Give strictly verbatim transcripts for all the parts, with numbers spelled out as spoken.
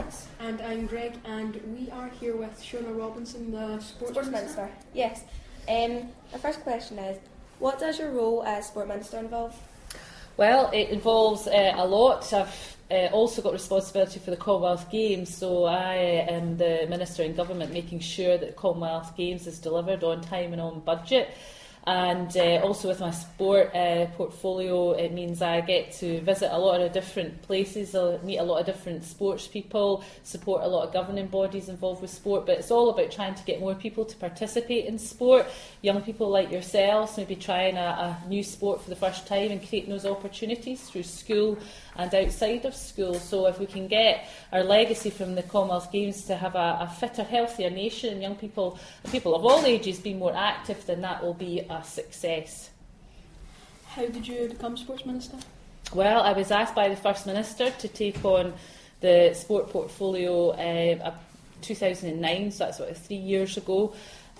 Lawrence. And I'm Greg, and we are here with Shona Robinson, the Sports, Sports Minister. Minister. Yes. Um, the first question is, what does your role as Sport Minister involve? Well, it involves uh, a lot. I've uh, also got responsibility for the Commonwealth Games, so I am the Minister in Government making sure that the Commonwealth Games is delivered on time and on budget. And uh, also with my sport uh, portfolio, it means I get to visit a lot of different places, I'll meet a lot of different sports people, support a lot of governing bodies involved with sport, but it's all about trying to get more people to participate in sport. Young people like yourselves, maybe trying a, a new sport for the first time and creating those opportunities through school and outside of school. So if we can get our legacy from the Commonwealth Games to have a, a fitter, healthier nation, and young people, people of all ages being more active, then that will be a success. How did you become Sports Minister? Well, I was asked by the First Minister to take on the sport portfolio in uh, two thousand nine, so that's about three years ago.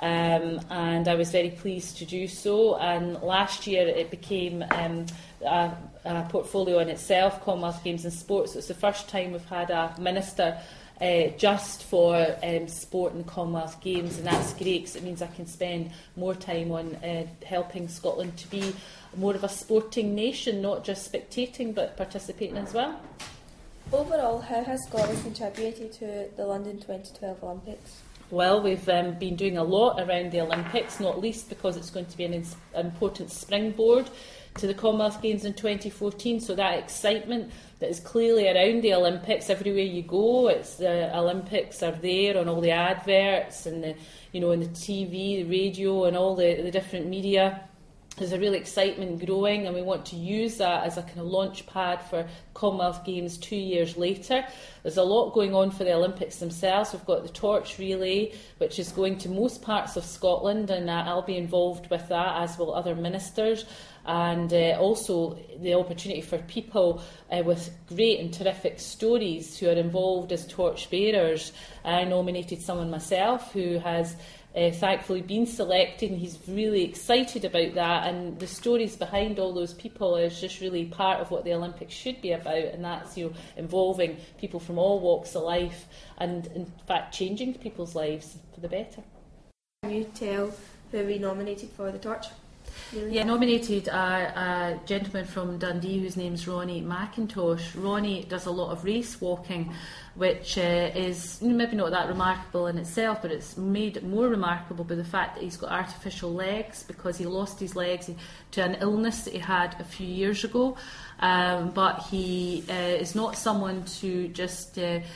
Um, and I was very pleased to do so. And last year it became um, a, a portfolio in itself, Commonwealth Games and Sports. So it's the first time we've had a minister uh, just for um, sport and Commonwealth Games, and that's great because it means I can spend more time on uh, helping Scotland to be more of a sporting nation, not just spectating but participating as well. Overall, how has Scotland contributed to the London twenty twelve Olympics? Well, we've um, been doing a lot around the Olympics, not least because it's going to be an ins- important springboard to the Commonwealth Games in twenty fourteen. So that excitement that is clearly around the Olympics, everywhere you go, it's the Olympics are there on all the adverts and the, you know, in the T V, the radio, and all the, the different media. There's a real excitement growing, and we want to use that as a kind of launch pad for Commonwealth Games two years later. There's a lot going on for the Olympics themselves. We've got the torch relay, which is going to most parts of Scotland, and uh, I'll be involved with that, as will other ministers. And uh, also the opportunity for people uh, with great and terrific stories who are involved as torch bearers. I nominated someone myself who has Uh, thankfully been selected, and he's really excited about that, and the stories behind all those people is just really part of what the Olympics should be about, and that's, you know, involving people from all walks of life and in fact changing people's lives for the better. Can you tell who we nominated for the torch? Really? Yeah, nominated a, a gentleman from Dundee whose name's Ronnie McIntosh. Ronnie does a lot of race walking, which uh, is maybe not that remarkable in itself, but it's made more remarkable by the fact that he's got artificial legs, because he lost his legs to an illness that he had a few years ago. Um, but he uh, is not someone to just uh,